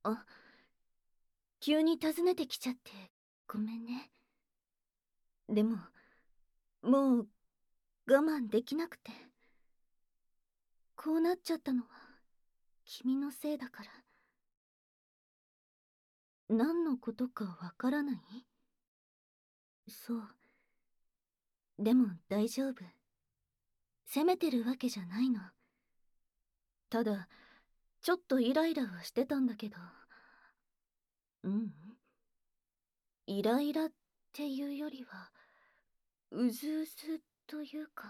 あ、急に訪ねてきちゃってごめんね。でも、もう我慢できなくて。こうなっちゃったのは君のせいだから。何のことかわからない？そう。でも大丈夫。責めてるわけじゃないの。ただ、ちょっとイライラはしてたんだけど。うん。イライラっていうよりは、うずうずというか。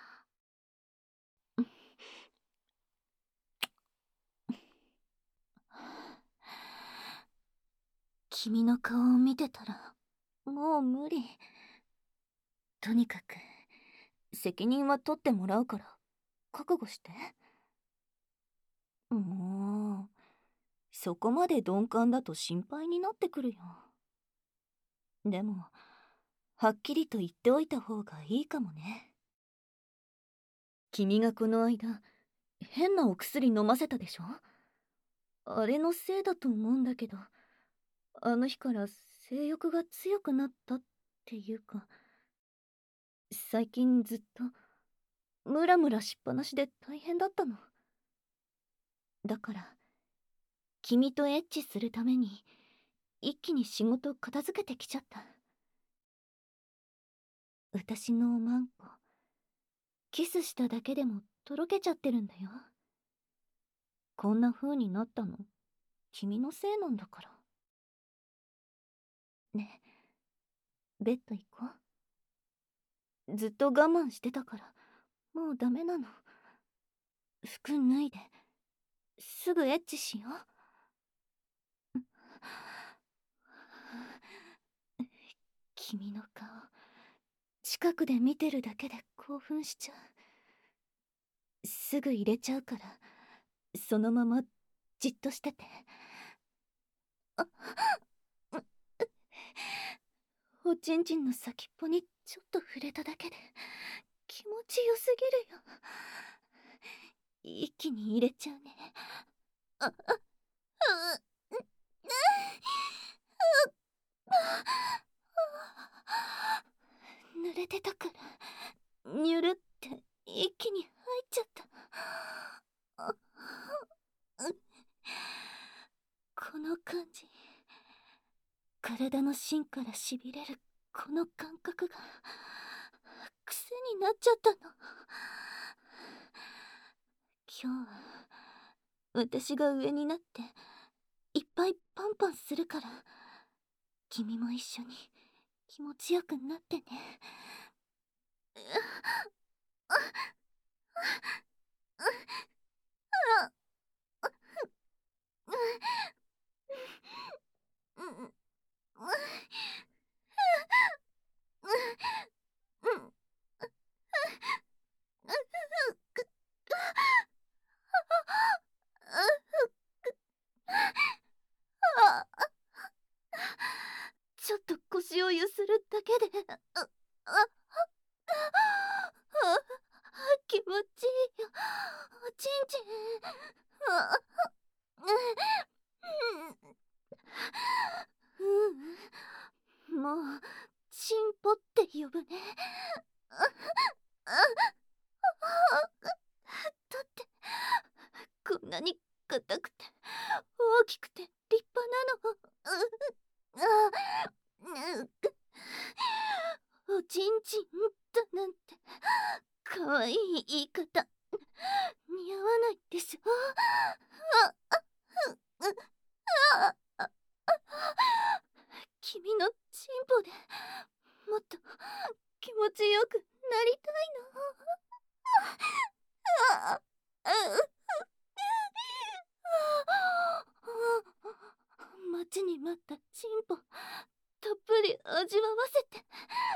君の顔を見てたら、もう無理。とにかく、責任は取ってもらうから、覚悟して。もう、そこまで鈍感だと心配になってくるよ。でも、はっきりと言っておいた方がいいかもね。君がこの間、変なお薬飲ませたでしょ？あれのせいだと思うんだけど、あの日から性欲が強くなったっていうか、最近ずっとムラムラしっぱなしで大変だったの。だから、君とエッチするために、一気に仕事片付けてきちゃった。私のおまんこ、キスしただけでもとろけちゃってるんだよ。こんな風になったの、君のせいなんだから。ね、ベッド行こう。ずっと我慢してたから、もうダメなの。服脱いで、すぐエッチしよう。君の顔、近くで見てるだけで興奮しちゃう。すぐ入れちゃうから、そのままじっとしてて。あ、おちんちんの先っぽにちょっと触れただけで気持ちよすぎるよ。一気に入れちゃうね。あ、あ、濡れてたからニュルって一気に入っちゃった。あ、この感じ、体の芯からしびれるこの感覚が癖になっちゃったの。今日は私が上になっていっぱいパンパンするから、君も一緒に気持ちよくなってね。ちょっと腰をゆするだけで、気持ちいいよ、おちんちん。もうチンポって呼ぶね。だってこんなに硬くて大きくて立派なの。おちんちんだなんてかわいい言い方似合わないでしょ。君のチンポでもっと気持ちよくなりたいの。待ちに待ったチンポたっぷり味わわせて。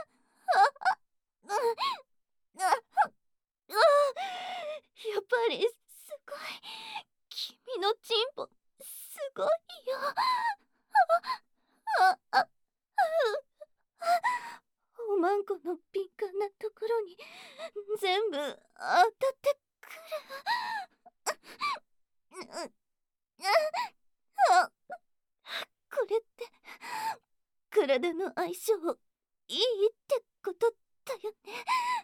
やっぱりすごい、君のチンポすごいよ。おまんこの敏感なところに全部当たってくる。 体の相性いいってことだよね。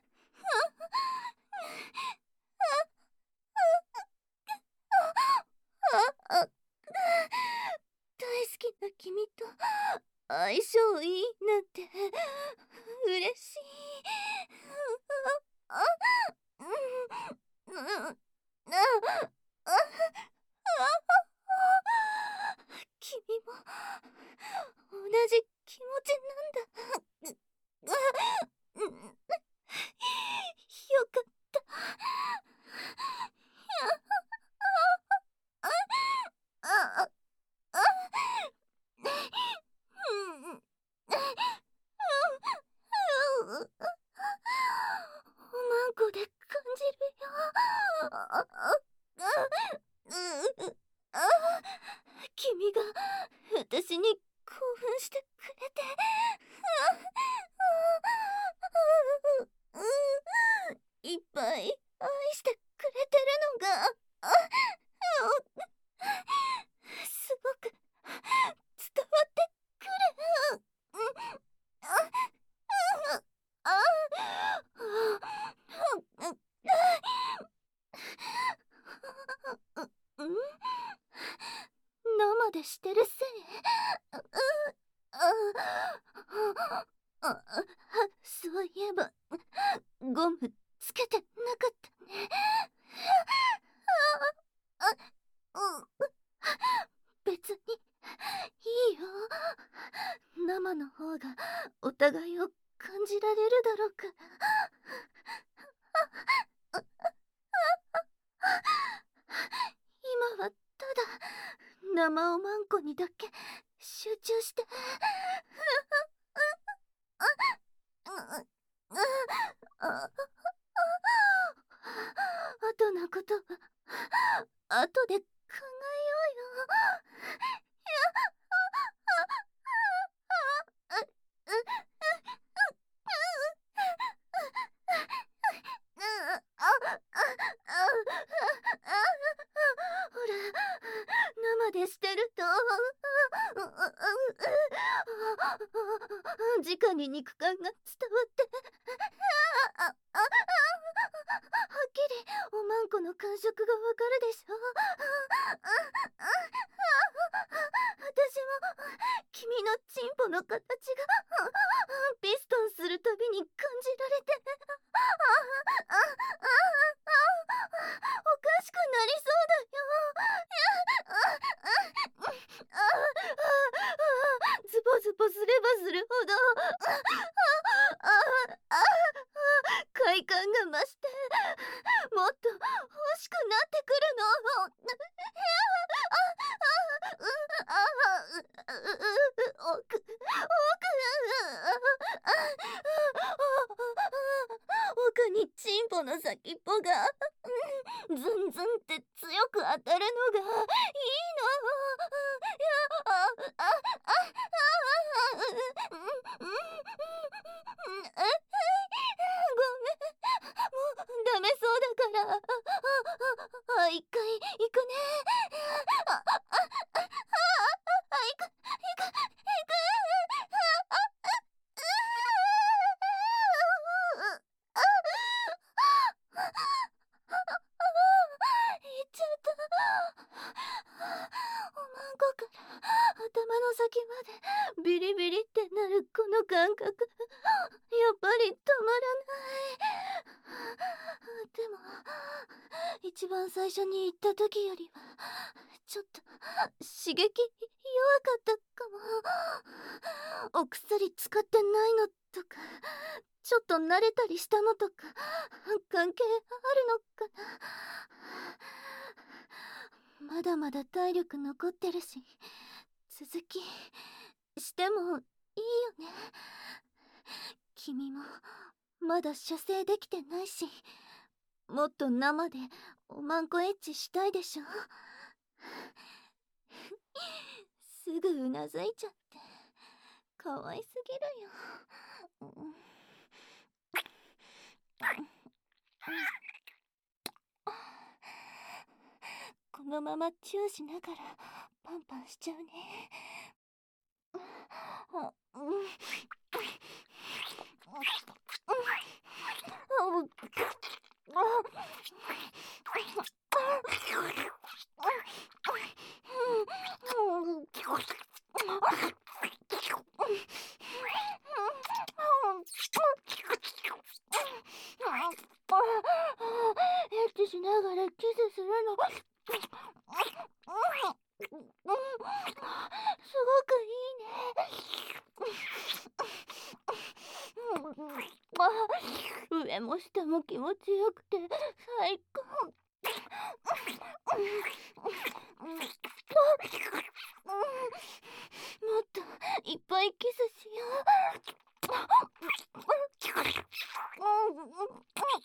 あ、大好きな君と相性いいなんて嬉しい。あ、うん、うん、あ、君も同じ気持ちなんだ。うん、よかった。あ、あ、あ、うん、おまんこで感じるよ。あ、君が私に興奮してくれて、いっぱい愛してくれてるのが、すごく伝わってくる。生でしてるせい。そういえばゴムつけてなかったね。別にいいよ。生の方がお互いを感じられるだろうから。今はただ生おまんこにだけ集中して。後のことは後で考えようよ。ほら、生でしてると直に肉感が伝わってはっきりおまんこの感触がわかるでしょ。私も君のチンポの形がピストンするたびに感じられて、おかしくなりそうだよ。ズボズボすればするほど快感が増して、もっと欲しくなってくるの。奥にチンポの先っぽがズンズンって強く当たるのがいいの。ごめん、もうダメそうだから一回行くね。行く。行っちゃった。おまんこから頭の先までビリビリってなるこの感覚、やっぱりたまらない。でも一番最初に行った時よりはちょっと刺激弱かったかも。お薬使ってないのとか、ちょっと慣れたりしたのとか関係あるのかな。まだまだ体力残ってるし、続きしてもいいよね。君もまだ射精できてないし、もっと生でおまんこエッチしたいでしょ。すぐうなずいちゃってかわいすぎるよ。このままチューしながらパンパンしちゃうね。 エッチしながらキスするのすごくいいね。上も下も気持ちよくて最高。もっといっぱいキスしよう。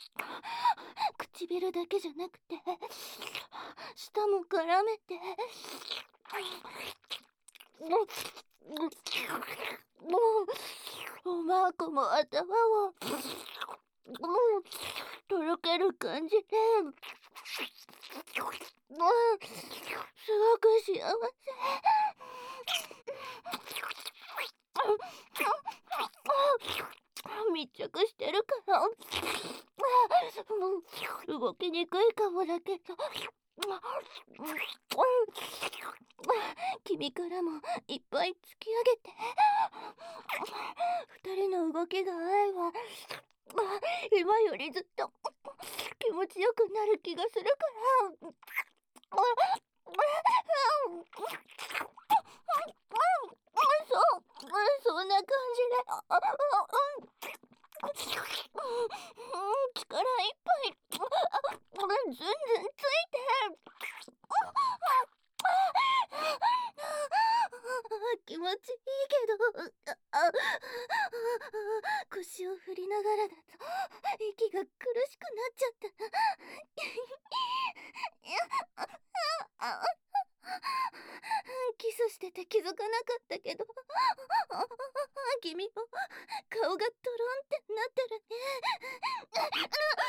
唇だけじゃなくて舌も絡めて。おまーこも頭をとろける感じですごく幸せ。密着してるから動きにくいかもだけど君からもいっぱい突き上げて。二人の動きが合えば今よりずっと気持ちよくなる気がするから。そんな感じで力いっぱいずんずんついて気持ちいいけど腰を振りながらだと息が苦しくなっちゃった。キスしてて気づかなかったけど君も顔がトロンってなってるね。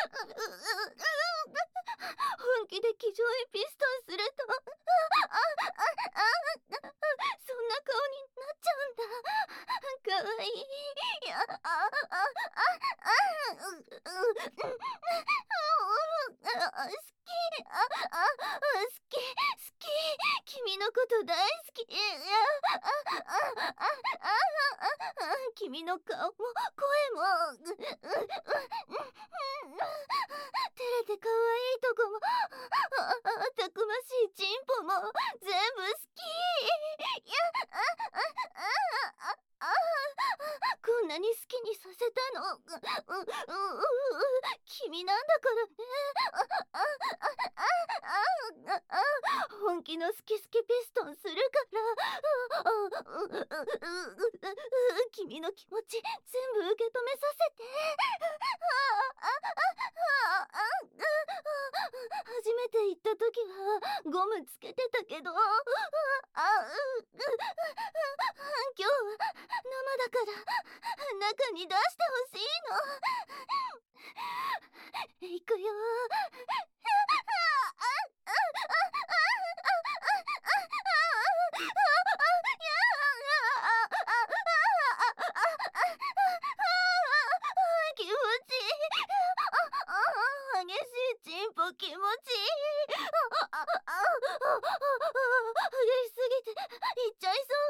本気で気丈にピストンするとそんな顔になっちゃうんだ。かわいい。好き君のこと大好き。君の顔も声も照れて可愛いとこもたくましいチンポも全部好き。こんなに好きにさせたの君なんだからね。本気の好き好きピストンするから君の気持ち全部受け止めさせて。初めて行った時はゴムつけてたけど今日は生だから中に出してほしいの。行くよ。気持ちいい。激しいチンポ気持ちいい。激しすぎていっちゃいそう。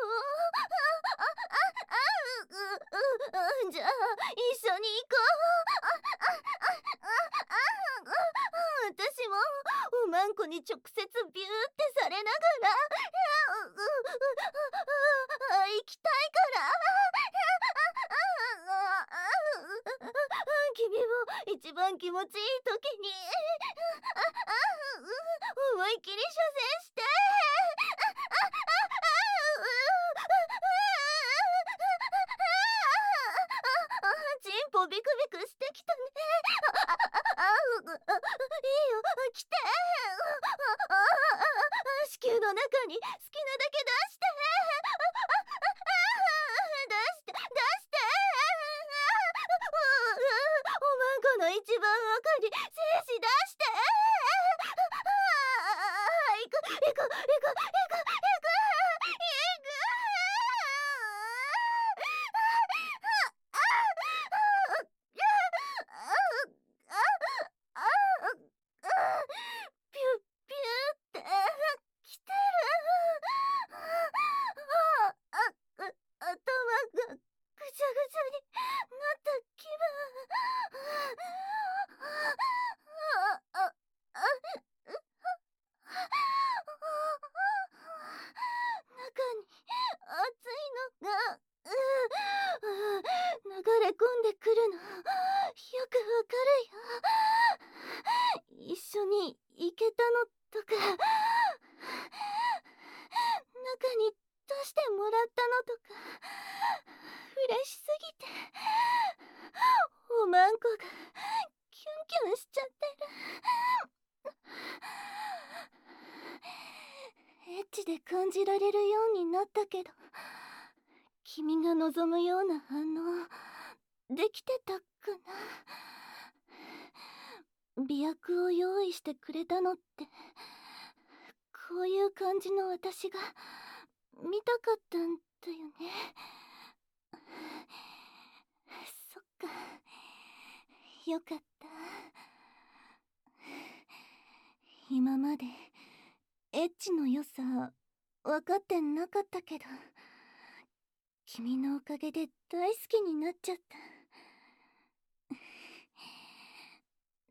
じゃあ一緒に行こう。私もおまんこに直接ビューってされながら行きたいから君も一番気持ちいい時に思いっきり射精して。チンポビクビクしてきたね。いいよ来て。子宮の中に好きなだけ出して出しておまんこの一番若い精子出して行くチで感じられるようになったけど、君が望むような反応できてたかな。媚薬を用意してくれたのって、こういう感じの私が見たかったんだよね。そっか、よかった。今までエッチの良さ分かってなかったけど、君のおかげで大好きになっちゃった。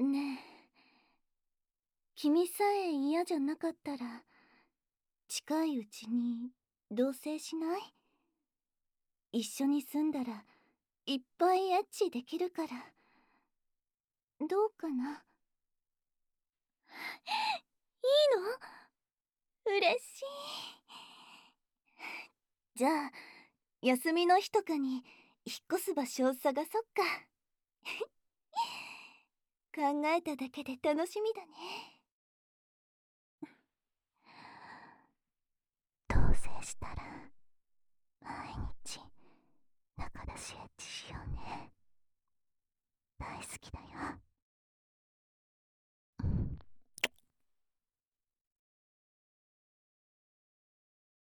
ねえ、君さえ嫌じゃなかったら、近いうちに同棲しない？一緒に住んだらいっぱいエッチできるから。どうかな？いいの？嬉しい。じゃあ、休みの日とかに引っ越す場所を探そっか。考えただけで楽しみだね。同棲したら毎日仲出しエッチしようね。大好きだよ。